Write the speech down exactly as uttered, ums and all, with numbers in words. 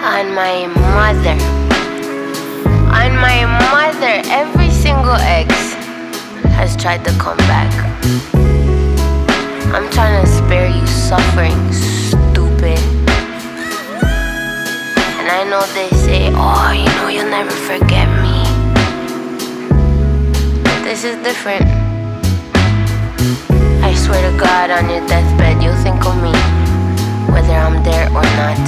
On my mother. On my mother. Every single ex has tried to come back. I'm trying to spare you suffering, stupid. And I know they say, oh, you know you'll never forget me. But this is different. I swear to God, on your deathbed, you'll think of me, whether I'm there or not.